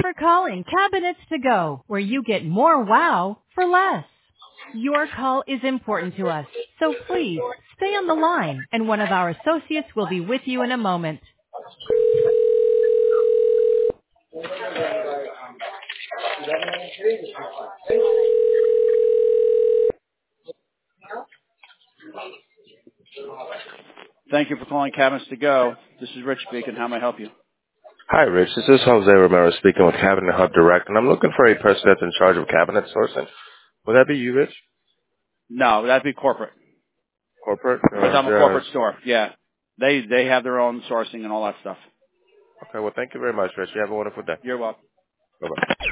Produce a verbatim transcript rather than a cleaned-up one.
for calling Cabinets to Go, where you get more wow for less. Your call is important to us, so please stay on the line, and one of our associates will be with you in a moment. Thank you for calling Cabinets to Go. This is Rich speaking. How may I help you? Hi, Rich. This is Jose Romero speaking with Cabinet Hub Direct, and I'm looking for a person that's in charge of cabinet sourcing. Would that be you, Rich? No, that'd be corporate. Corporate? Because I'm a Or corporate just... store. Yeah. They they have their own sourcing and all that stuff. Okay, well, thank you very much, Rich. You have a wonderful day. You're welcome. Bye-bye.